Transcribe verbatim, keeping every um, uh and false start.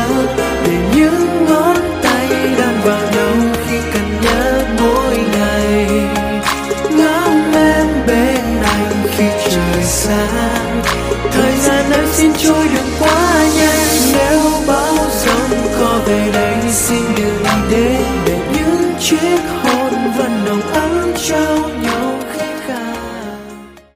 nhớ, để những ngón tay đang vào nhau khi cần nhớ mỗi ngày. Ngắm em bên anh khi trời sáng, thời gian ơi xin trôi đừng quá nhanh.